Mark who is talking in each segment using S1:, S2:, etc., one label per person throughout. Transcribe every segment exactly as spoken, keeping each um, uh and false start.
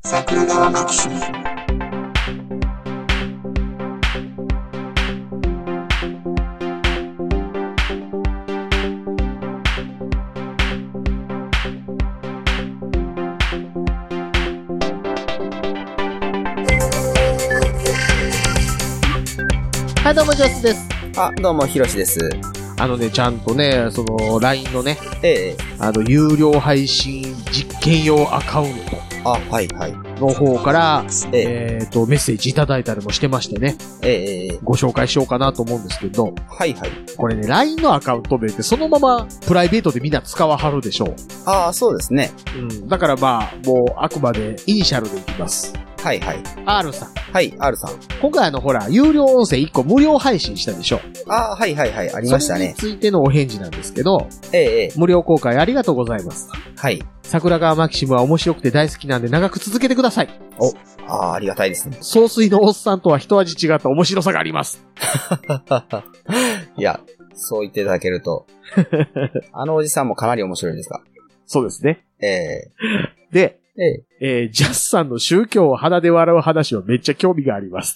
S1: 桜川マキシム。
S2: はい、どうも、ジョスです。
S3: あ、どうも、ヒロシです。
S2: あのね、ちゃんとね、その、ライン のね、
S3: ええ、
S2: あの、有料配信実験用アカウント。
S3: あ、はい、はい。
S2: の方から、
S3: ええ、
S2: えっと、メッセージいただいたりもしてましてね。
S3: ええ、
S2: ご紹介しようかなと思うんですけど。
S3: はい、はい。
S2: これね、ライン のアカウント名ってそのままプライベートでみんな使わはるでしょう。
S3: ああ、そうですね。
S2: うん。だからまあ、もう、あくまでイニシャルでいきます。
S3: はい、はい。
S2: R さん。
S3: はい、R さん。
S2: 今回あの、ほら、有料音声いっこ無料配信したでしょ。
S3: ああ、はい、はい、はい。ありましたね。
S2: それについてのお返事なんですけど、
S3: ええ、ええ。
S2: 無料公開ありがとうございます。
S3: はい。
S2: 桜川マキシムは面白くて大好きなんで長く続けてください。
S3: お、ああ、ありがたいですね。
S2: 総帥のおっさんとは一味違った面白さがあります。
S3: いや、そう言っていただけると。あのおじさんもかなり面白いですか？
S2: そうですね。
S3: ええ。
S2: で、
S3: ええ。
S2: えー、ジャスさんの宗教を鼻で笑う話はめっちゃ興味があります。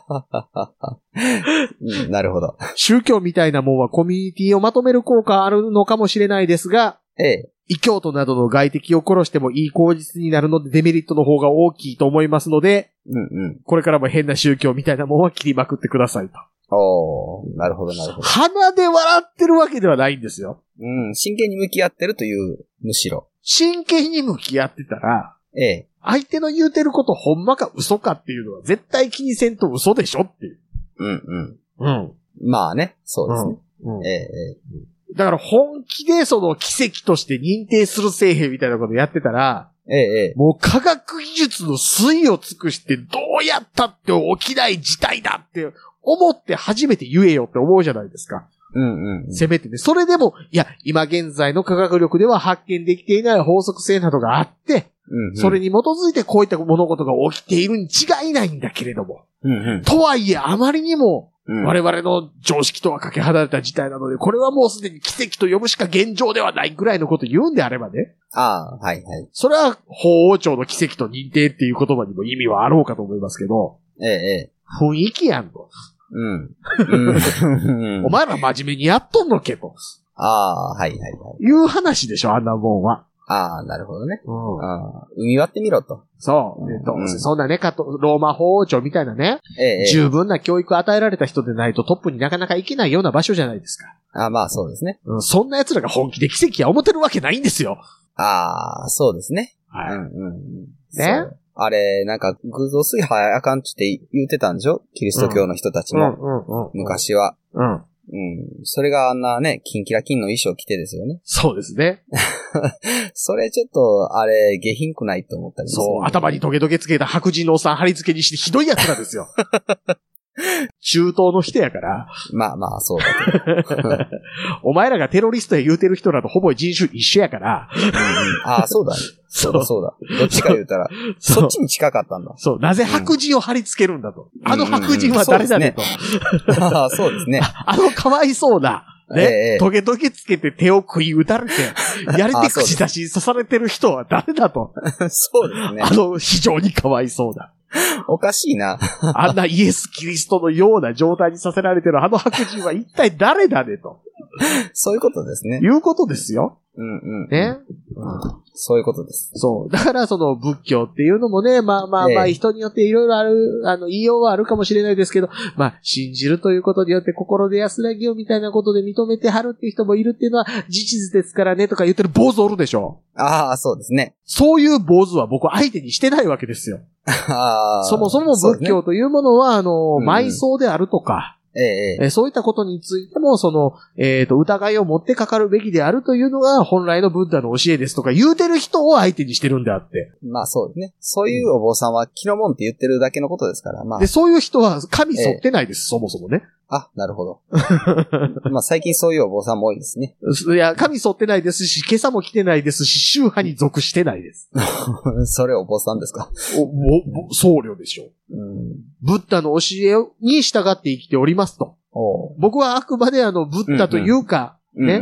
S3: うん、なるほど。
S2: 宗教みたいなもんはコミュニティをまとめる効果あるのかもしれないですが、
S3: ええ。
S2: 異教徒などの外敵を殺してもいい口実になるのでデメリットの方が大きいと思いますので、
S3: うんうん。
S2: これからも変な宗教みたいなもんは切りまくってくださいと。
S3: おー、なるほどなるほど。
S2: 鼻で笑ってるわけではないんですよ。
S3: うん、真剣に向き合ってるという、むしろ。
S2: 真剣に向き合ってたら、
S3: ええ。
S2: 相手の言うてることほんまか嘘かっていうのは絶対気にせんと嘘でしょっていう。
S3: うんうん。
S2: うん。
S3: まあね、そうですね。
S2: うんうん、
S3: ええ。
S2: だから本気でその奇跡として認定するせえへんみたいなことやってたら、
S3: ええ。
S2: もう科学技術の粋を尽くしてどうやったって起きない事態だって思って初めて言えよって思うじゃないですか。
S3: うんうん。
S2: せめてね。それでも、いや、今現在の科学力では発見できていない法則性などがあって、うんうん、それに基づいてこういった物事が起きているに違いないんだけれども。
S3: うんうん、
S2: とはいえ、あまりにも、我々の常識とはかけ離れた事態なので、これはもうすでに奇跡と呼ぶしか現状ではないぐらいのことを言うんであればね。
S3: ああ、はいはい。
S2: それは、法王朝の奇跡と認定っていう言葉にも意味はあろうかと思いますけど。
S3: ええ。
S2: 雰囲気やんと。
S3: うん。うん、
S2: お前ら真面目にやっとんのけと。
S3: ああ、はいはいはい。
S2: いう話でしょ、あんなもんは。
S3: ああ、なるほどね。
S2: うん。
S3: あ海割ってみろと。
S2: そう。でどうせそんなね、かと、ローマ法王朝みたいなね、
S3: ええ、
S2: 十分な教育与えられた人でないとトップになかなか行けないような場所じゃないですか。
S3: ああ、まあそうですね。
S2: うん。そんな奴らが本気で奇跡は思ってるわけないんですよ。
S3: ああ、そうですね。
S2: はい。
S3: うんうん。
S2: ね。
S3: あれ、なんか、偶像崇拝あかんって言ってたんでしょ？キリスト教の人たちも。うんうんうん、昔は。
S2: うん。
S3: うん。それがあんなね、キンキラキンの衣装着てですよね。
S2: そうですね。
S3: それちょっと、あれ、下品くないと思ったりする、ね。
S2: そう、頭にトゲトゲつけた白人のおっさん貼り付けにしてひどいやつなんですよ。中東の人やから。
S3: まあまあ、そうだけど。
S2: お前らがテロリストや言うてる人らとほぼ人種一緒やから。
S3: うんうん、ああ、そうだね。そうだそうだ。どっちか言うたら、そっちに近かったんだ。
S2: そう、なぜ白人を貼り付けるんだと。うん、あの白人は誰だねと。
S3: ああ、そうですね。
S2: あのかわいそうな。ね、ええ、トゲトゲつけて手を食い打たれて、やり手口出し刺されてる人は誰だと。
S3: そうですね。
S2: あの非常にかわいそうだ。
S3: おかしいな。
S2: あんなイエス・キリストのような状態にさせられてるあの白人は一体誰だねと。
S3: そういうことですね。
S2: いうことですよ。
S3: うんうん。
S2: ね、
S3: うん。そういうことです。
S2: そう。だからその仏教っていうのもね、まあまあまあ人によっていろいろある、あの、言いようはあるかもしれないですけど、まあ信じるということによって心で安らぎをみたいなことで認めてはるっていう人もいるっていうのは事実ですからねとか言ってる坊主おるでしょ。
S3: ああ、そうですね。
S2: そういう坊主は僕は相手にしてないわけですよ。
S3: ああ。
S2: そもそも仏教というものは、あの、うん、埋葬であるとか、
S3: ええ、
S2: そういったことについても、その、えっと、疑いを持ってかかるべきであるというのが本来のブッダの教えですとか言うてる人を相手にしてるんであって。
S3: まあそうですね。そういうお坊さんは気のもんって言ってるだけのことですから、まあ。
S2: で、そういう人は神沿ってないです、ええ、そもそもね。
S3: あ、なるほど。まあ最近そういうお坊さんも多いですね。
S2: いや、神沿ってないですし、今朝も来てないですし、宗派に属してないです。
S3: それお坊さんですか？
S2: お、ぼ、僧侶でしょう。うん、ブッダの教えに従って生きておりますと。僕はあくまであの、ブッダというか、うんうん、ね、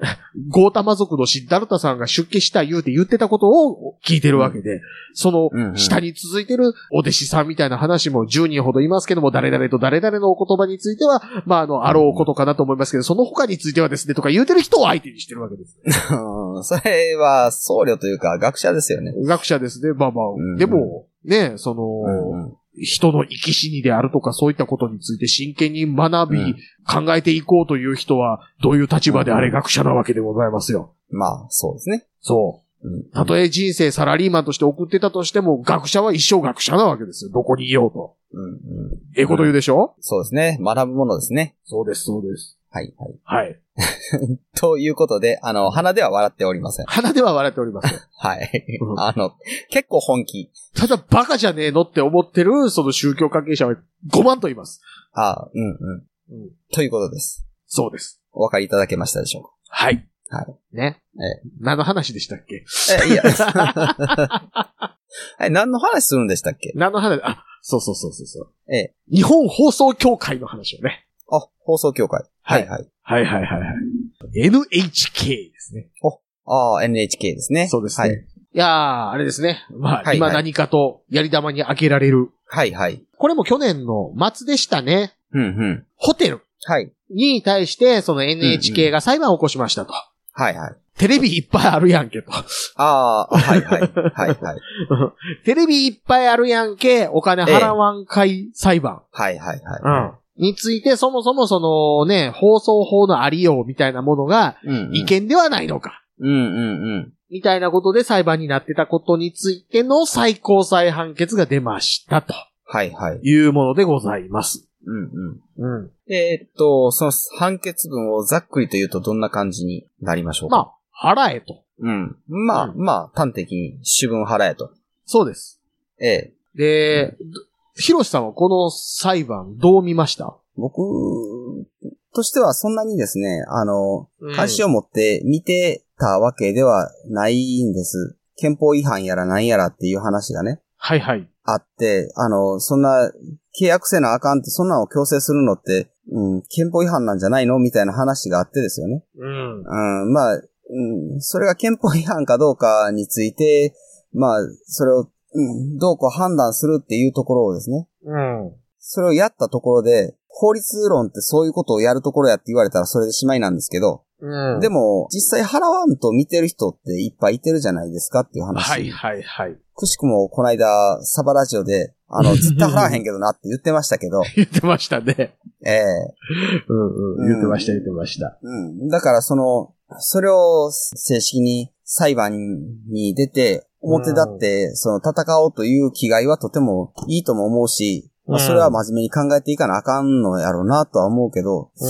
S2: ゴータマ族のシッダルタさんが出家した言うて言ってたことを聞いてるわけで、うん、その下に続いてるお弟子さんみたいな話もじゅうにんほどいますけども、誰々と誰々のお言葉については、まあ、あの、あろうことかなと思いますけど、その他についてはですね、とか言うてる人を相手にしてるわけです。
S3: それは僧侶というか学者ですよね。
S2: 学者ですね。まあまあ、うんうん、でも、ね、その、うんうん人の生き死にであるとかそういったことについて真剣に学び、うん、考えていこうという人はどういう立場であれ学者なわけでございますよ。
S3: まあ、そうですね。
S2: そう。うん、たとえ人生サラリーマンとして送ってたとしても、学者は一生学者なわけですよ。どこにいようと。うんうん、ええこと言うでしょ、
S3: うん、そうですね。学ぶものですね。
S2: そうです、そうです。
S3: はい、はい。
S2: はい。
S3: ということで、あの、鼻では笑っておりません。
S2: 鼻では笑っておりません。
S3: はい。あの、結構本気。
S2: ただバカじゃねえのって思ってる、その宗教関係者はごまんと言います。
S3: ああ、うんうん。うん、ということです。
S2: そうです。
S3: お分かりいただけましたでしょうか？
S2: はい。
S3: はい。
S2: ね。ええ。何の話でしたっけ？
S3: え、いや。え、何の話するんでしたっけ？
S2: 何の話、あ、そうそうそうそう。
S3: ええ。
S2: 日本放送協会の話をね。
S3: あ、放送協会。はいはい。
S2: はいはいはいはい。エヌエイチケー ですね。
S3: お、ああ、エヌエイチケー ですね。
S2: そうですね。はい。いやー、あれですね。まあ、はいはい、今何かとやり玉に開けられる。
S3: はいはい。
S2: これも去年の末でしたね。
S3: うんうん。
S2: ホテル。
S3: はい。
S2: に対して、その エヌエイチケー が裁判を起こしましたと。
S3: はいはい。
S2: テレビいっぱいあるやんけと。
S3: ああ、はいはい。はいはい。
S2: テレビいっぱいあるやんけ、お金払わんかい裁判。
S3: はいはいはい。
S2: うん。について、そもそもそのね、放送法のありようみたいなものが、違憲ではないのか。
S3: うんうんうん。
S2: みたいなことで裁判になってたことについての最高裁判決が出ましたと。
S3: はいはい。
S2: いうものでございます。
S3: うんうん。うん。えー、っと、その判決文をざっくりと言うとどんな感じになりましょうか？
S2: まあ、払えと。
S3: うん。まあ、うん、まあ、端的に主文払えと。
S2: そうです。
S3: ええ。
S2: で、ヒロシさんはこの裁判どう見ました？
S3: 僕としてはそんなにですね、あの、関心を持って見てたわけではないんです。憲法違反やらなんやらっていう話がね。
S2: はいはい。
S3: あって、あの、そんな契約せなあかんって、そんなのを強制するのって、うん、憲法違反なんじゃないのみたいな話があってですよね。うん。うん、まあ、うん、それが憲法違反かどうかについて、まあ、それを、うん、どうこう判断するっていうところをですね。うん。それをやったところで、法律論ってそういうことをやるところやって言われたらそれでしまいなんですけど、うん、でも、実際払わんと見てる人っていっぱいいてるじゃないですかっていう話。
S2: はいはいはい。
S3: くしくもこの間、サバラジオで、あの、絶対払わへんけどなって言ってましたけど。
S2: 言ってましたね。
S3: ええ
S2: ー。うんうん。言ってました言ってました。
S3: うん。だからその、それを正式に裁判に出て、表立って、その戦おうという気概はとてもいいとも思うし、まあ、それは真面目に考えていかなあかんのやろうなとは思うけど、うん、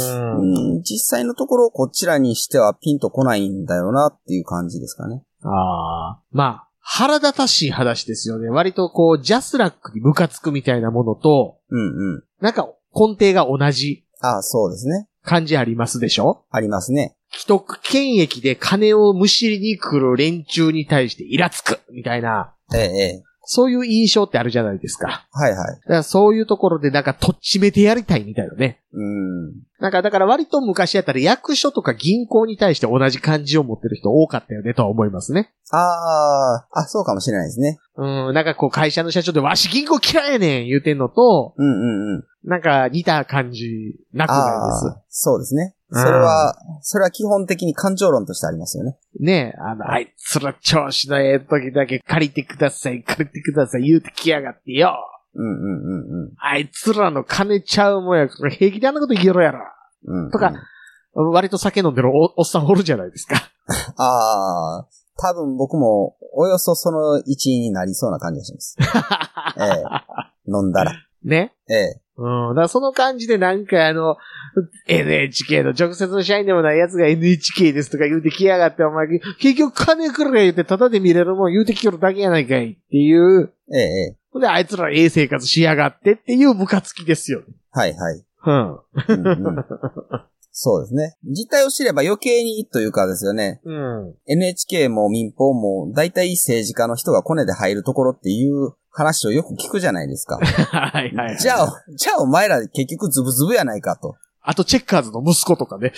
S3: 実際のところこちらにしてはピンとこないんだよなっていう感じですかね。
S2: ああ。まあ、腹立たしい話ですよね。割とこう、ジャスラックにムカつくみたいなものと、うんうん。なんか根底が同じ。
S3: ああ、そうですね。
S2: 感じありますでしょ？
S3: ありますね。
S2: 既得権益で金をむしりに来る連中に対してイラつくみたいな。
S3: ええ。
S2: そういう印象ってあるじゃないですか。
S3: はいはい。
S2: だからそういうところでなんかとっちめてやりたいみたいなね。うん。なんかだから割と昔やったら役所とか銀行に対して同じ感じを持ってる人多かったよねとは思いますね。
S3: ああ、あ、そうかもしれないですね。
S2: うん、なんかこう会社の社長でわし銀行嫌いやねん言うてんのと、うんうんうん。なんか似た感じなくないです。
S3: そうですね。それは、うん、それは基本的に感情論としてありますよね。
S2: ねえ、あの、あいつら調子のええ時だけ借りてください、借りてください言うてきやがってよ。うんうんうんうん。あいつらの金ちゃうもんやから平気であんなこと言えろやろ。うんうん、とか、割と酒飲んでる お, おっさんおるじゃないですか。あ
S3: あ、多分僕もおよそその一員になりそうな感じがします。ええ、飲んだら。
S2: ね。
S3: ええ。
S2: うん。だからその感じでなんかあの、エヌエイチケー の直接の社員でもないやつが エヌエイチケー ですとか言うてきやがって、お前、結局金くれ言うてタダで見れるもん言うてきよるだけやないかいっていう。
S3: ええ。
S2: で、あいつらええ生活しやがってっていうムカつきですよね。
S3: はいはい。うん。うんうん、そうですね。実態を知れば余計にというかですよね。うん。エヌエイチケー も民放も大体政治家の人がコネで入るところっていう話をよく聞くじゃないですか。はいはい、はい。じゃあ、じゃあお前ら結局ズブズブやないかと。
S2: あとチェッカーズの息子とかね。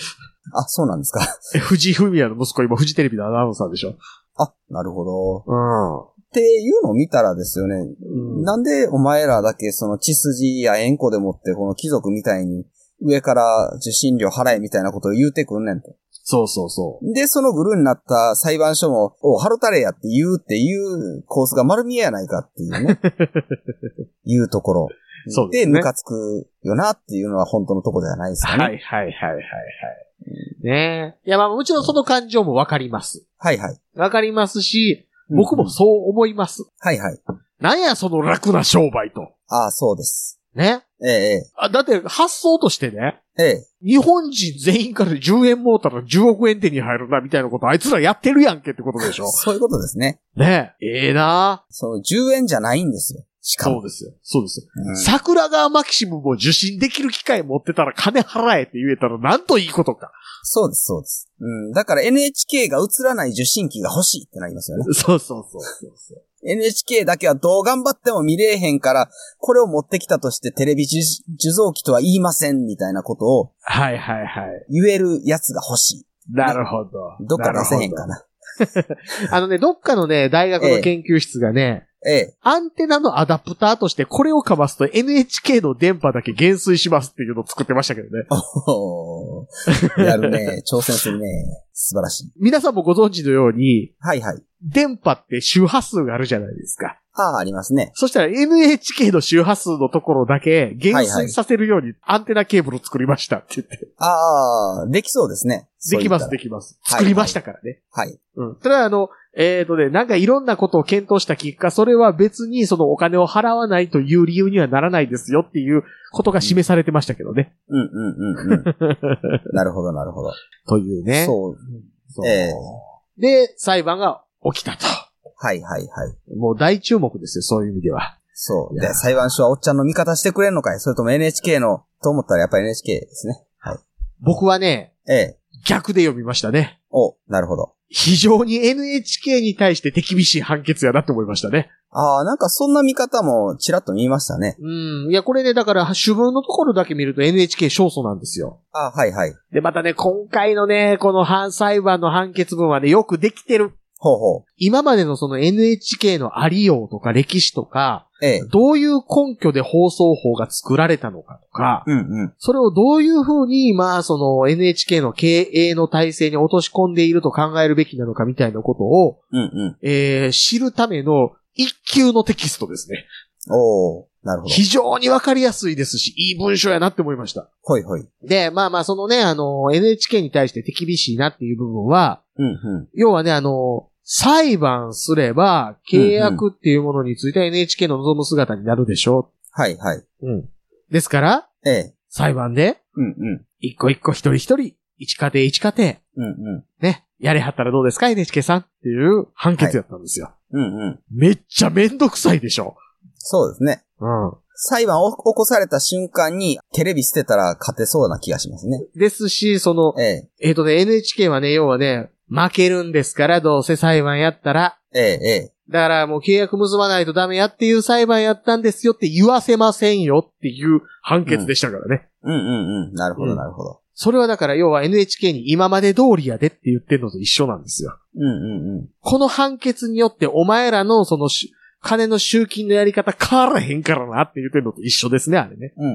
S3: あ、そうなんですか。
S2: 藤井フミヤの息子、今、フジテレビのアナウンサーでしょ。
S3: あ、なるほど。
S2: うん。
S3: っていうのを見たらですよね。
S2: うん、
S3: なんでお前らだけその血筋や縁故でもってこの貴族みたいに上から受信料払えみたいなことを言うてくんねんと。
S2: そうそうそう。
S3: で、そのグルーになった裁判所も、お、ハルタレやって言うっていうコースが丸見えやないかっていうね。いうところ。
S2: そうですね。
S3: で、ムカつくよなっていうのは本当のとこじゃないですかね。
S2: はいはいはいはいはい。ねえ。いやまあもちろんその感情もわかります。
S3: はいはい。
S2: わかりますし、僕もそう思います。
S3: うんうん、はいはい。
S2: なんやその楽な商売と。
S3: ああ、そうです。
S2: ね。
S3: ええ。
S2: あ、だって発想としてね。
S3: ええ。
S2: 日本人全員からじゅうえんもうたらじゅうおくえん手に入るなみたいなことあいつらやってるやんけってことでしょ。
S3: そういうことですね。
S2: ねえ。ええなぁ。
S3: そのじゅうえんじゃないんですよ。しかも。
S2: そうですよ。そうですよ。
S3: うん、
S2: 桜川マキシムも受信できる機会持ってたら金払えって言えたらなんといいことか。
S3: そうです、そうです。うん。だから エヌエイチケー が映らない受信機が欲しいってなりますよね。
S2: そうそうそうそうそう。
S3: エヌエイチケー だけはどう頑張っても見れへんから、これを持ってきたとしてテレビ受像機とは言いませんみたいなことを。
S2: はいはいはい。
S3: 言えるやつが欲しい。
S2: なるほど。
S3: どっか出せへんかな。
S2: あのね、どっかのね、大学の研究室がね、
S3: ええ、
S2: アンテナのアダプターとしてこれをかますと エヌエイチケー の電波だけ減衰しますっていうのを作ってましたけどね。
S3: おー、やるね。挑戦するね。素晴らしい。
S2: 皆さんもご存知のように、
S3: はいはい。
S2: 電波って周波数があるじゃないですか。
S3: ああ、ありますね。
S2: そしたら エヌエイチケー の周波数のところだけ減衰させるようにアンテナケーブルを作りましたって言って。
S3: ああ、できそうですね。
S2: できます、できます。作りましたからね。
S3: はい。はい、
S2: うん。ただあの、えっとね、なんかいろんなことを検討した結果、それは別にそのお金を払わないという理由にはならないですよっていうことが示されてましたけどね。
S3: うん、うん、うん、うん。なるほど、なるほど。
S2: というね。
S3: そう。
S2: そう。
S3: え
S2: ー、で、裁判が起きたと。
S3: はいはいはい。
S2: もう大注目ですよ、そういう意味では。
S3: そう。で、裁判所はおっちゃんの味方してくれんのかい？それとも エヌエイチケー の、と思ったらやっぱり エヌエイチケー ですね。はい。
S2: 僕はね、
S3: ええ。
S2: 逆で読みましたね。
S3: お、なるほど。
S2: 非常に エヌエイチケー に対して手厳しい判決やなって思いましたね。
S3: ああ、なんかそんな見方もちらっと見ましたね。
S2: うん。いや、これね、だから主文のところだけ見ると エヌエイチケー 勝訴なんですよ。
S3: ああ、はいはい。
S2: で、またね、今回のね、この判裁判の判決文はね、よくできてる。
S3: ほうほう。
S2: 今までのその エヌエイチケー のありようとか歴史とか、
S3: ええ、
S2: どういう根拠で放送法が作られたのかとか、
S3: うんうん、
S2: それをどういうふうに、まあ、その エヌエイチケー の経営の体制に落とし込んでいると考えるべきなのかみたいなことを、
S3: うんうん、
S2: えー、知るための一級のテキストですね。
S3: おー、なるほど。
S2: 非常にわかりやすいですし、いい文章やなって思いました。
S3: ほいほい。
S2: で、まあまあ、そのね、あの、エヌエイチケー に対して手厳しいなっていう部分は、
S3: うんうん、
S2: 要はね、あの、裁判すれば、契約っていうものについては エヌエイチケー の望む姿になるでしょ
S3: う。はいはい。
S2: うん。ですから、
S3: ええ。
S2: 裁判で、
S3: うんうん。
S2: 一個一個一人一人、一家庭一家庭、
S3: うんうん。
S2: ね、やれはったらどうですか エヌエイチケー さんっていう判決やったんですよ。
S3: はい、うんうん。
S2: めっちゃめんどくさいでしょ。
S3: そうですね。
S2: うん。
S3: 裁判を起こされた瞬間にテレビ捨てたら勝てそうな気がしますね。
S2: ですし、その、ええ、えっとね、エヌエイチケー はね、要はね、負けるんですから、どうせ裁判やったら。
S3: ええ、ええ。
S2: だからもう契約結ばないとダメやっていう裁判やったんですよって言わせませんよっていう判決でしたからね。
S3: うん、うん、うんうん。なるほど、なるほど、うん。
S2: それはだから要は エヌエイチケー に今まで通りやでって言ってるのと一緒なんですよ。
S3: うん、うん、うん。
S2: この判決によってお前らのその金の集金のやり方変わらへんからなって言ってるのと一緒ですね、あれね。
S3: うん、うん、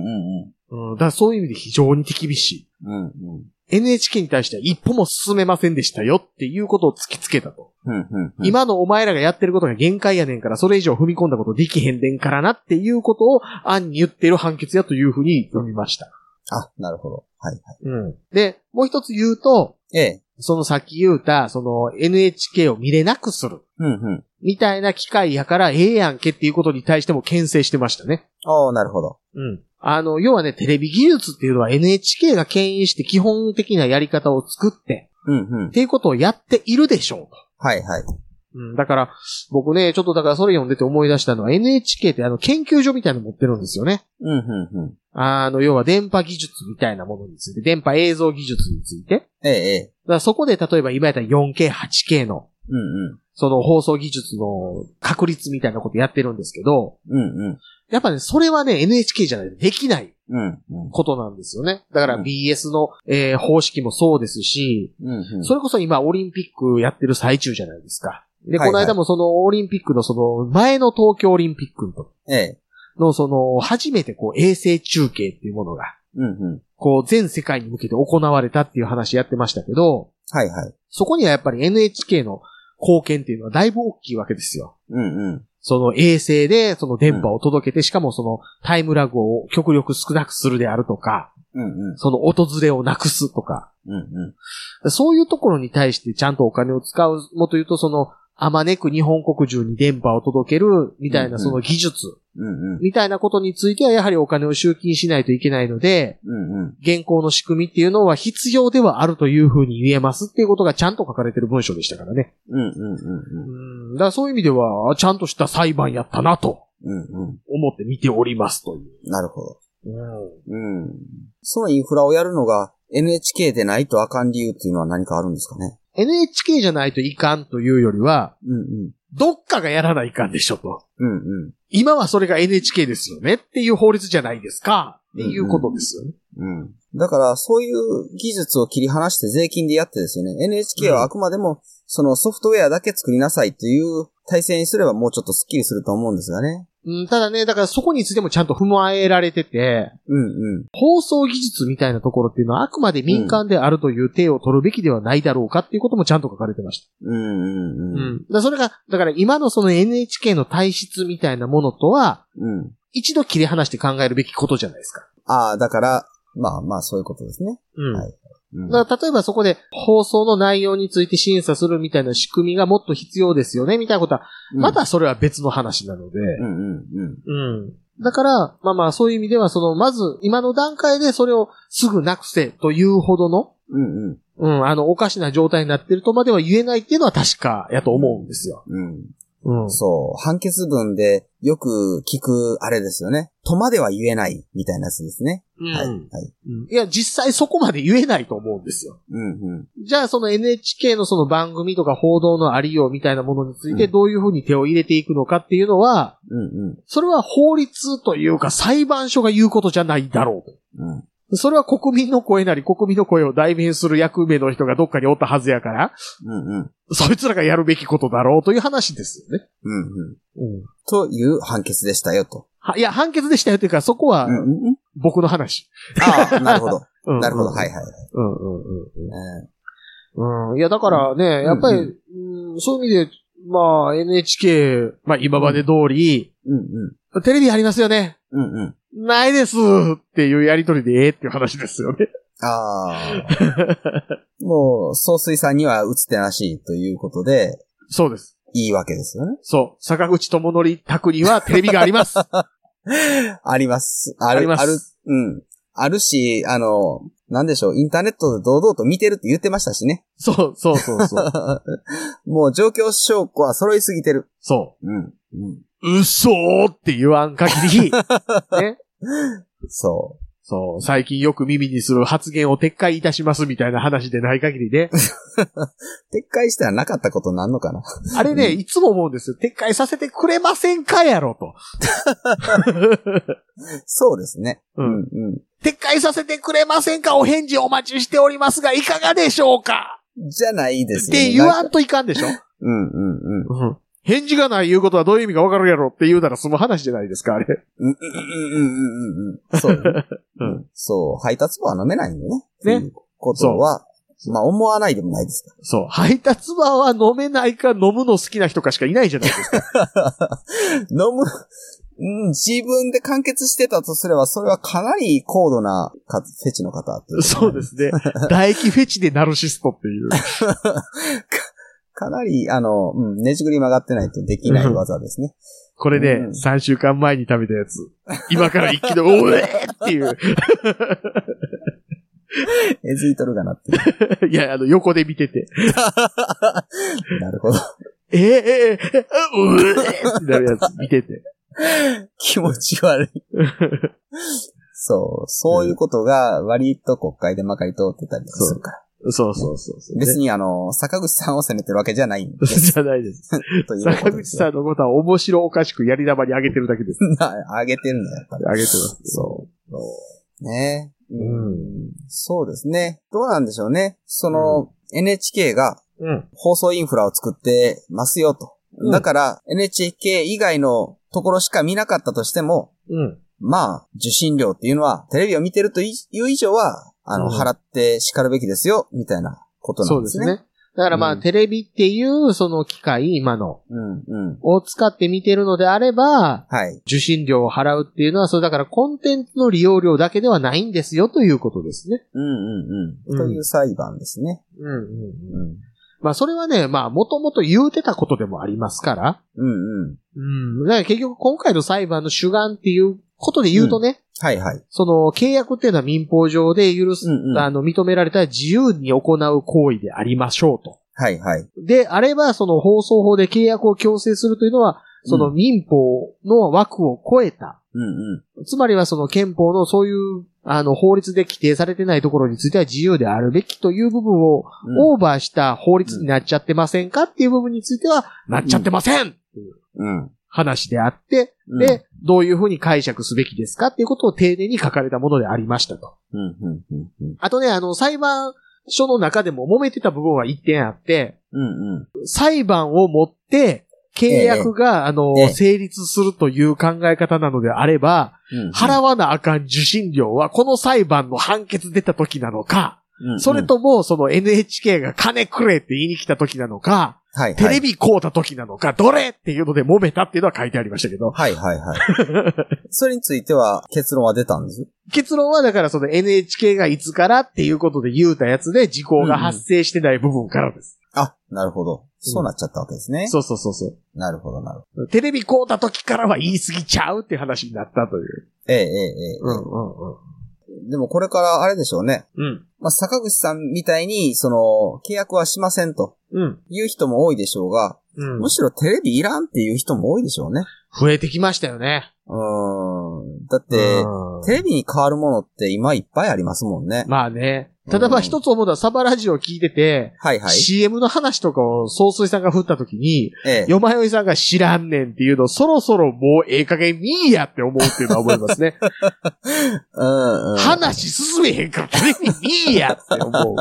S2: うん。うん。だからそういう意味で非常に手厳しい。
S3: うん、うん。
S2: エヌエイチケー に対しては一歩も進めませんでしたよっていうことを突きつけたと。
S3: うんうんうん、
S2: 今のお前らがやってることが限界やねんから、それ以上踏み込んだことできへんねんからなっていうことを案に言ってる判決やというふうに読みました。
S3: あ、なるほど。はいはい。
S2: うん。で、もう一つ言うと、
S3: ええ。
S2: そのさっき言うた、その エヌエイチケー を見れなくする。
S3: うんうん。
S2: みたいな機会やからええやんけっていうことに対しても牽制してましたね。
S3: ああ、なるほど。
S2: うん。あの、要はね、テレビ技術っていうのは エヌエイチケー が牽引して基本的なやり方を作って、
S3: うんうん。
S2: っていうことをやっているでしょうと。
S3: はいはい。
S2: うん、だから、僕ね、ちょっとだからそれ読んでて思い出したのは エヌエイチケー ってあの研究所みたいなの持ってるんですよね。
S3: うんうんうん。
S2: あの、要は電波技術みたいなものについて、電波映像技術について。
S3: ええええ。
S2: だからそこで例えば今やったら よんケー、はちケー の、
S3: うんうん。
S2: その放送技術の確率みたいなことやってるんですけど、
S3: うんうん。
S2: やっぱね、それはね、エヌエイチケー じゃないとできない。 ことなんですよね。だから ビーエス の、えー、方式もそうですし、うんうん、それこそ今オリンピックやってる最中じゃないですか。で、はいはい、この間もそのオリンピックのその前の東京オリンピックの、ええ、のその初めてこう衛星中継っていうものが、うんうん、こう全世界に向けて行われたっていう話やってましたけど、はいはい。そこにはやっぱり エヌエイチケー の貢献っていうのはだいぶ大きいわけですよ。うんうん。その衛星でその電波を届けて、うん、しかもそのタイムラグを極力少なくするであるとか、うんうん、その訪れをなくすとか、うんうん、そういうところに対してちゃんとお金を使う、もっと言うとそのあまねく日本国中に電波を届けるみたいなその技術、うんうん、みたいなことについてはやはりお金を集金しないといけないので、うんうん、現行の仕組みっていうのは必要ではあるというふうに言えますっていうことがちゃんと書かれてる文章でしたからね。うんうんうんうん、だからそういう意味ではちゃんとした裁判やったなと思って見ておりますという。
S3: なるほど。うんうん、そのインフラをやるのが エヌエイチケー でないとあかん理由っていうのは何かあるんですかね。
S2: エヌエイチケー じゃないといかんというよりは、うんうん、どっかがやらないかんでしょと、うんうん。今はそれが エヌエイチケー ですよねっていう法律じゃないですかっていうことですよね。
S3: うんうん、だからそういう技術を切り離して税金でやってですよね。エヌエイチケー はあくまでもそのソフトウェアだけ作りなさいっていう体制にすればもうちょっとスッキリすると思うんですがね。
S2: うん、ただね、だからそこについてもちゃんと踏まえられてて、うんうん、放送技術みたいなところっていうのはあくまで民間であるという体を取るべきではないだろうかっていうこともちゃんと書かれてました。うんうんうん。うん。だそれが、だから今のその エヌエイチケー の体質みたいなものとは、うん、一度切り離して考えるべきことじゃないですか。
S3: ああ、だから、まあまあそういうことですね。うん。はい。
S2: うん、だから例えばそこで放送の内容について審査するみたいな仕組みがもっと必要ですよねみたいなことは、うん、またそれは別の話なので、うんうんうんうん、だからまあまあそういう意味ではそのまず今の段階でそれをすぐなくせというほどの、うんうんうん、あのおかしな状態になっているとまでは言えないっていうのは確かやと思うんですよ。うん
S3: うん、そう。判決文でよく聞くあれですよね。とまでは言えないみたいなやつですね。うん、はい、はい。
S2: いや、実際そこまで言えないと思うんですよ。うんうん、じゃあその エヌエイチケー のその番組とか報道のありようみたいなものについてどういうふうに手を入れていくのかっていうのは、うんうん、それは法律というか裁判所が言うことじゃないだろうと。うんそれは国民の声なり国民の声を代弁する役目の人がどっかにおったはずやから、うんうん、そいつらがやるべきことだろうという話ですよね。うんうん
S3: うん、という判決でしたよと。
S2: は、いや、判決でしたよというか、そこは僕の話。
S3: ああ、なるほど。うんうん、なるほど、はいはい。うんうん
S2: うんうん。いや、だからね、やっぱり、うんうん、そういう意味で、まあ、エヌエイチケー、まあ今まで通り、うんうん、テレビありますよね。うんうんないですっていうやりとりでええっていう話ですよね。ああ。
S3: もう、総帥さんには映ってなしということで。
S2: そうです。
S3: いいわけですよね。
S2: そう。坂口智則宅にはテレビがあります。
S3: あります。ある。あります。ある。うん。あるし、あの、なんでしょう、インターネットで堂々と見てるって言ってましたしね。
S2: そう、そうそうそう。
S3: もう状況証拠は揃いすぎてる。
S2: そう。うん。うん嘘ーって言わん限り、ね。
S3: そう。
S2: そう。最近よく耳にする発言を撤回いたしますみたいな話でない限りね。
S3: 撤回したらなかったことなんのかな
S2: あれね、いつも思うんですよ。撤回させてくれませんかやろと。
S3: そうですね。
S2: うん。うん。撤回させてくれませんかお返事お待ちしておりますが、いかがでしょうか
S3: じゃないですね。
S2: って言わんといかんでしょ
S3: うんうんうん。うん
S2: 返事がない言うことはどういう意味かわかるやろって言うなら済む話じゃないですか、あれ。うんうん
S3: うんうんうん。そう、ねうん。そう。配達は飲めないんでね。ね。ということは、まあ思わないでもないですか。
S2: そう。配達場は飲めないか飲むの好きな人かしかいないじゃないですか。
S3: 飲む、うん、自分で完結してたとすれば、それはかなり高度なフェチの方っていう。
S2: そうですね。唾液フェチでナルシストっていう。
S3: かなり、あの、うん、ねじぐり曲がってないとできない技ですね。
S2: これね、うん、さんしゅうかんまえに食べたやつ。今から一気に、おえーっていう。
S3: えずいとるがなって。
S2: いや、あの、横で見てて。
S3: なるほど。
S2: えー、えー、えー、うえーってなるやつ見てて。
S3: 気持ち悪い。そう、そういうことが割と国会でまかり通ってたりするから。
S2: そうそうそうそう、
S3: ね。別にあの、坂口さんを責めてるわけじゃないんです。
S2: じゃないです。坂口さんのことは面白おかしくやり玉に上げてるだけです。
S3: 上げてるんだ、やっぱり。
S2: 上げてます。
S3: そう。 ね。
S2: うん。
S3: そうですね。どうなんでしょうね。その、うん、エヌエイチケー が放送インフラを作ってますよと。うん、だから、エヌエイチケー 以外のところしか見なかったとしても、うん、まあ、受信料っていうのは、テレビを見てるという以上は、あの、うん、払って叱るべきですよ、みたいなことなんですね。そうですね。
S2: だからまあ、うん、テレビっていうその機械、今の、うんうん、を使って見てるのであれば、はい、受信料を払うっていうのは、それだからコンテンツの利用料だけではないんですよということですね。
S3: うんうんうん。という裁判ですね。うんうんうん。
S2: まあ、それはね、まあ、もともと言うてたことでもありますから。うんうん。うん。だから結局今回の裁判の主眼っていうことで言うとね、うん、はいはい。その契約っていうのは民法上で許す、うんうん、あの、認められた自由に行う行為でありましょうと。はいはい。で、あれば、その放送法で契約を強制するというのは、その民法の枠を超えた。うんうん。つまりはその憲法のそういう、あの、法律で規定されてないところについては自由であるべきという部分をオーバーした法律になっちゃってませんかっていう部分については、なっちゃってませんっていう話であって、うん、で、どういうふうに解釈すべきですかっていうことを丁寧に書かれたものでありましたと。うんうんうんうん、あとね、あの、裁判書の中でも揉めてた部分は一点あって、うんうん、裁判をもって契約が、ええ、あの、ええ、成立するという考え方なのであれば、うんうん、払わなあかん受信料はこの裁判の判決出た時なのか、うんうん、それともその エヌエイチケー が金くれって言いに来た時なのか、はいはい、テレビ買うた時なのか、どれっていうので揉めたっていうのは書いてありましたけど。
S3: はいはいはい。それについては結論は出たんです？
S2: 結論はだからその エヌエイチケー がいつからっていうことで言うたやつで時効が発生してない部分からです。
S3: うんうん、あ、なるほど。そうなっちゃったわけですね。うん、
S2: そうそうそうそう。
S3: なるほどなるほど。
S2: テレビ買うた時からは言い過ぎちゃうっていう話になったという。
S3: ええええええ。うんうんうん。でもこれからあれでしょうね。うん。まあ、坂口さんみたいに、その、契約はしませんと。うん。いう人も多いでしょうが、うん。むしろテレビいらんっていう人も多いでしょうね。
S2: 増えてきましたよね。
S3: うーん。だって、テレビに変わるものって今いっぱいありますもんね。
S2: まあね。ただまあ一つ思うのはサバラジオを聞いてて、はいはい。シーエム の話とかを総帥さんが振った時に、ええ、よまよいさんが知らんねんっていうのをそろそろもうええ加減見いやって思うっていうのは思いますね。うんうん、話進めへんからテレビ見いやって思う。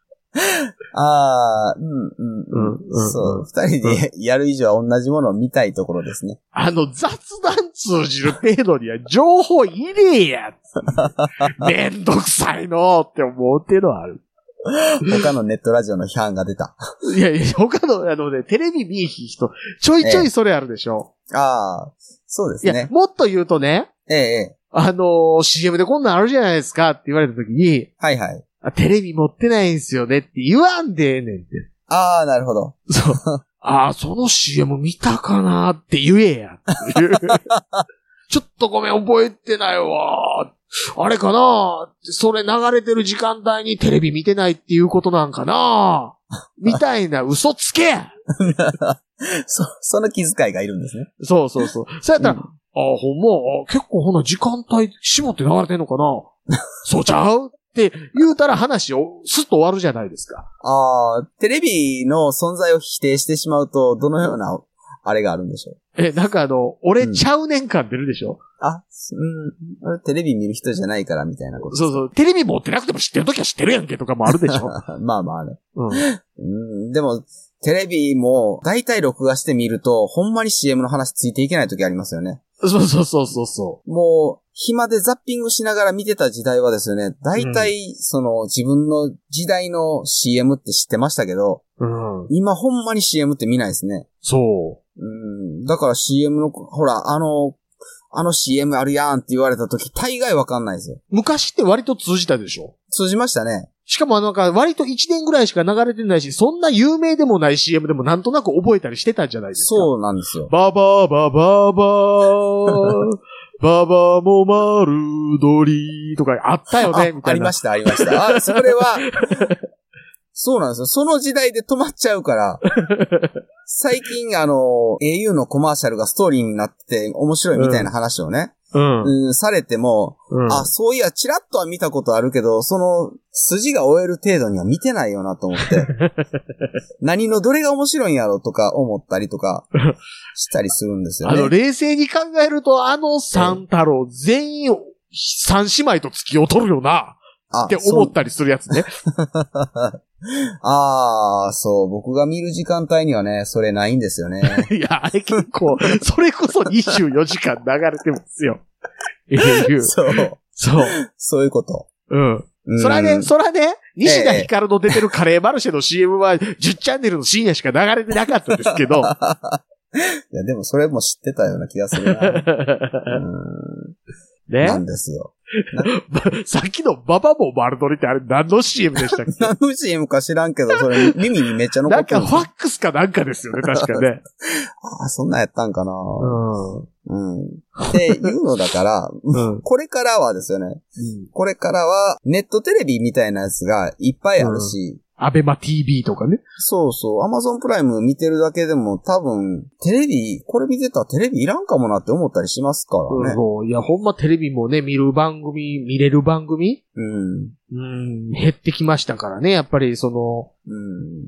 S3: ああ、うん、うん、うん。そう。二人でやる以上は同じものを見たいところですね。
S2: あの、雑談通じる程度には情報入れやめんどくさいのって思うっていうのはある。
S3: 他のネットラジオの批判が出た。
S2: いやいや、他の、あのね、テレビ見いひん人、ちょいちょいそれあるでしょ。
S3: ええ、ああ、そうですね。いや、
S2: もっと言うとね、ええ、あのー、シーエム でこんなんあるじゃないですかって言われた時に、はいはい。テレビ持ってないんすよねって言わんでええねんって。
S3: ああ、なるほど。
S2: そう。ああ、その シーエム 見たかなって言えやっていう。ちょっとごめん、覚えてないわ。あれかなそれ流れてる時間帯にテレビ見てないっていうことなんかなみたいな嘘つけ
S3: そ、その気遣いがいるんですね。
S2: そうそうそう。そうやったら、うん、ああ、ほんま、結構ほな時間帯絞って流れてんのかなそうちゃうって言うたら話をスッと終わるじゃないですか。
S3: ああ、テレビの存在を否定してしまうと、どのような、あれがあるんでしょう。
S2: え、なんかあの、俺ちゃうねん感出るでしょ、
S3: うん、あ、うん。テレビ見る人じゃないからみたいなこと。
S2: そうそう。テレビ持ってなくても知ってるときは知ってるやんけとかもあるでしょ
S3: まあまあね。うん。うんでも、テレビも、大体録画してみると、ほんまに シーエム の話ついていけないときありますよね。
S2: そうそうそうそうそう。
S3: もう、暇でザッピングしながら見てた時代はですよね、大体、その、自分の時代の シーエム って知ってましたけど、うん、今ほんまに シーエム って見ないですね。
S2: そう。
S3: うん、だから シーエム の、ほら、あの、あの シーエム あるやんって言われたとき、大概わかんないですよ。
S2: 昔って割と通じたでしょ？
S3: 通じましたね。
S2: しかもなんか割といちねんぐらいしか流れてないし、そんな有名でもない シーエム でもなんとなく覚えたりしてたんじゃないですか。
S3: そうなんですよ。
S2: ババーババーバーババも丸鳥とかあったよねみたいな。
S3: ありましたありました。あ、それは、そうなんですよ。その時代で止まっちゃうから、最近あの、エーユー のコマーシャルがストーリーになって面白いみたいな話をね、うんうん、されても、うん、あ、そういや、チラッとは見たことあるけど、その、筋が追える程度には見てないよなと思って、何のどれが面白いんやろとか思ったりとか、したりするんですよね。
S2: あの、冷静に考えると、あの三太郎全員三姉妹と月を取るよな。って思ったりするやつね。
S3: ああ、そう、僕が見る時間帯にはね、それないんですよね。
S2: いや、あれ結構、それこそにじゅうよじかん流れてますよ。ええ、
S3: そう。
S2: そう。
S3: そういうこと。
S2: うん。うん、そらね、そらね、西田ひかるの出てるカレーマルシェの シーエム はじゅっチャンネルの深夜しか流れてなかったですけど。い
S3: や、でもそれも知ってたような気がするな。うんね。なんですよ。
S2: さっきのババボ丸取りってあれ何の シーエム でしたっけ？
S3: 何の シーエム か知らんけど、それ耳にめっちゃ残ってる。
S2: なんかファックスかなんかですよね、確かね。
S3: ああ、そんなんやったんかな。うん。うん。っていうのだから、うん、これからはですよね、うん。これからはネットテレビみたいなやつがいっぱいあるし、
S2: うん、アベマ ティービー とかね。
S3: そうそう。アマゾンプライム見てるだけでも多分、テレビ、これ見てたらテレビいらんかもなって思ったりしますからね。
S2: そう。いや、ほんまテレビもね、見る番組、見れる番組
S3: うん。
S2: うん。減ってきましたからね。やっぱりその、うん。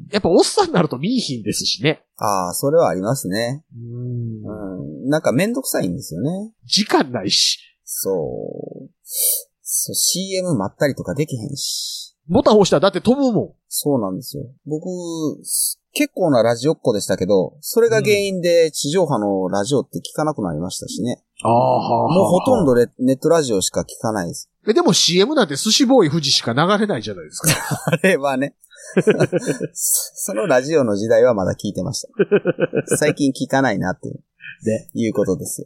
S2: やっぱおっさんになると見いひんですしね。
S3: ああ、それはありますね。
S2: うん。
S3: うん。なんかめんどくさいんですよね。
S2: 時間ないし。
S3: そう。そう、シーエム 待ったりとかできへんし。
S2: ボタン押したらだって飛ぶもん。
S3: そうなんですよ。僕、結構なラジオっ子でしたけど、それが原因で地上波のラジオって聞かなくなりましたしね。
S2: ああ、はあ。
S3: もうほとんどネットラジオしか聞かないです。
S2: え、でも シーエム なんて寿司ボーイ富士しか流れないじゃないですか。
S3: あれはね。そのラジオの時代はまだ聞いてました。最近聞かないなっていう。で、いうことですよ。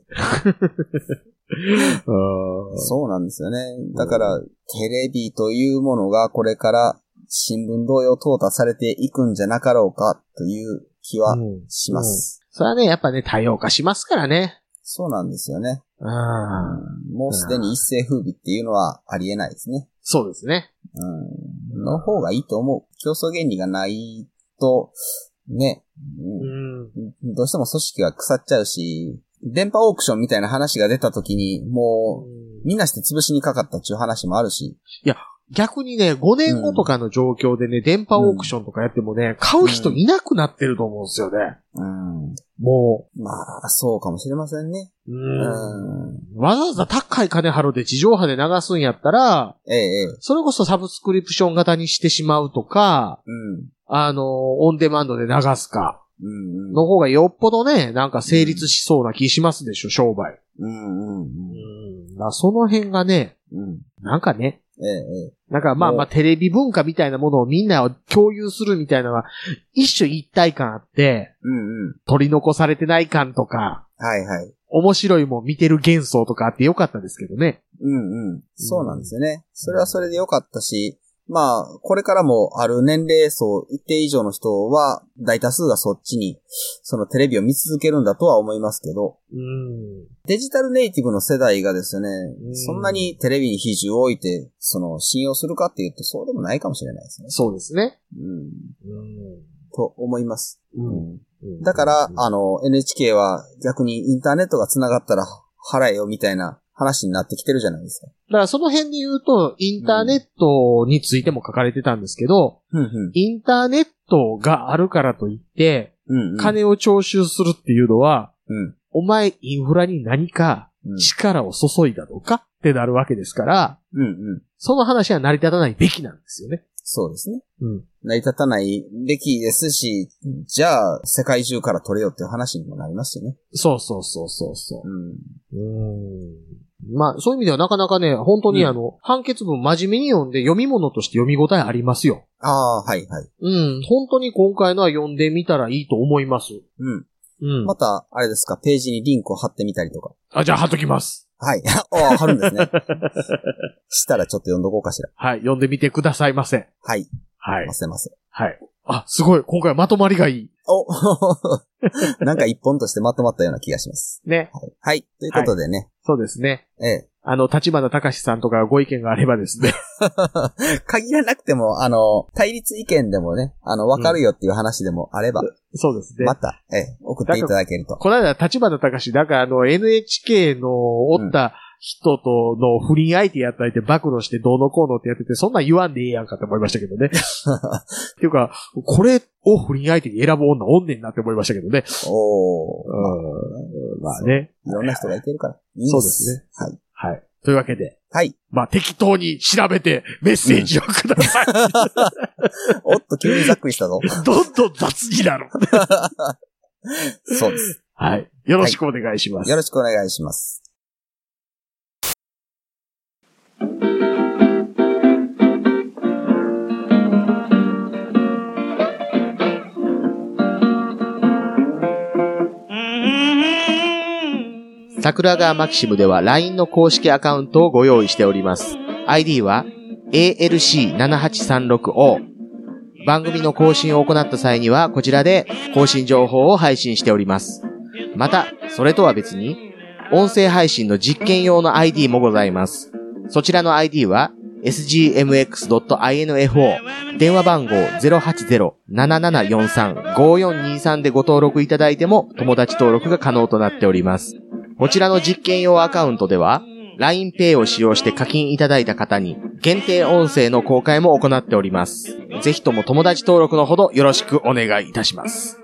S3: そうなんですよね。だから、テレビというものがこれから新聞同様淘汰されていくんじゃなかろうかという気はします。
S2: うんうん、それはね、やっぱね、多様化しますからね。
S3: そうなんですよね。
S2: うん、
S3: もうすでに一世風靡っていうのはありえないですね。
S2: そうですね。
S3: うん。の方がいいと思う。競争原理がないと、ね、うん、どうしても組織が腐っちゃうし、電波オークションみたいな話が出た時に、もう、みんなして潰しにかかったっていう話もあるし。
S2: いや、逆にね、ごねんごとかの状況でね、うん、電波オークションとかやってもね、買う人いなくなってると思うんですよね。
S3: うん。
S2: も
S3: う。まあ、そうかもしれませんね。
S2: うん。うん、わざわざ高い金払うで地上波で流すんやったら、
S3: ええ、
S2: それこそサブスクリプション型にしてしまうとか、
S3: うん。
S2: あの、オンデマンドで流すか。
S3: うんうん、
S2: の方がよっぽどね、なんか成立しそうな気しますでしょ、商売。
S3: うんうんうん。
S2: うん、その辺がね、
S3: うん、
S2: なんかね、
S3: ええ、
S2: なんかまあまあテレビ文化みたいなものをみんなを共有するみたいなのは一種一体感あって、
S3: うんうん、
S2: 取り残されてない感とか、
S3: はいはい。
S2: 面白いもん見てる幻想とかあってよかったですけどね。
S3: うんうん。そうなんですよね。それはそれでよかったし、まあ、これからもある年齢層一定以上の人は、大多数がそっちに、そのテレビを見続けるんだとは思いますけど、
S2: うん、
S3: デジタルネイティブの世代がですね、うん、そんなにテレビに比重を置いて、その、信用するかっていうと、そうでもないかもしれないですね。
S2: そうですね。
S3: うん。うん、
S2: と
S3: 思います。
S2: うん
S3: うん、だから、あの、エヌエイチケー は逆にインターネットが繋がったら払えよみたいな話になってきてるじゃないですか。だ
S2: からその辺で言うと、インターネットについても書かれてたんですけど、
S3: うんうん、
S2: インターネットがあるからといって、
S3: うんうん、
S2: 金を徴収するっていうのは、
S3: うん、
S2: お前インフラに何か力を注いだのかってなるわけですから、
S3: うんうん、
S2: その話は成り立たないべきなんですよね。
S3: そうですね。
S2: うん、
S3: 成り立たないべきですし、じゃあ世界中から取れよっていう話にもなりますよね。
S2: そうそうそうそうそう。
S3: うん、
S2: うーんまあそういう意味ではなかなかね、本当にあの、うん、判決文真面目に読んで読み物として読み応えありますよ。
S3: ああ、はいはい。
S2: うん、本当に今回のは読んでみたらいいと思います。
S3: うん。
S2: うん。
S3: また、あれですか、ページにリンクを貼ってみたりとか。
S2: あ、じゃあ貼っときます。
S3: はい。ああ、貼るんですね。したらちょっと読んどこうかしら。
S2: はい、読んでみてくださいませ。
S3: はい。
S2: はい。
S3: ませませ。
S2: はい。あ、すごい。今回まとまりがいい。
S3: おなんか一本としてまとまったような気がします。
S2: ね。
S3: はい。はい、ということでね。はい、
S2: そうですね。
S3: ええ。
S2: あの、立花隆さんとかご意見があればですね。
S3: 限らなくても、あの、対立意見でもね、あの、わかるよっていう話でもあれば。うん、
S2: そうですね。
S3: また、ええ、送っていただけると。
S2: この間、立花隆だからあの、エヌエイチケー のおった、うん人との不倫相手やったりて暴露してどうのこうのってやってて、そんなん言わんでええやんかって思いましたけどね。っていうか、これを不倫相手に選ぶ女おんねんなって思いましたけどね。
S3: おー。
S2: うんまあね。
S3: いろんな人がいてるから。いい
S2: そうですね。
S3: はい。
S2: はい。 というわけで。
S3: はい。
S2: まあ、適当に調べてメッセージをください。
S3: うん、おっと、急にざっくりしたぞ。
S2: どんどん雑になる。
S3: そうです。
S2: はい。よろしくお願いします。
S3: はい、よろしくお願いします。
S2: 桜川マキシムでは ライン の公式アカウントをご用意しております。アイディー は エーエルシーななはちさんろくオー。番組の更新を行った際にはこちらで更新情報を配信しております。また、それとは別に音声配信の実験用の アイディー もございます。そちらの アイディー は エスジーエムエックスドットアイエヌエフオー 電話番号 ゼロはちゼロ ななななよんさん ごよんにさん でご登録いただいても友達登録が可能となっております。こちらの実験用アカウントでは ラインペイ を使用して課金いただいた方に限定音声の公開も行っております。ぜひとも友達登録のほどよろしくお願いいたします。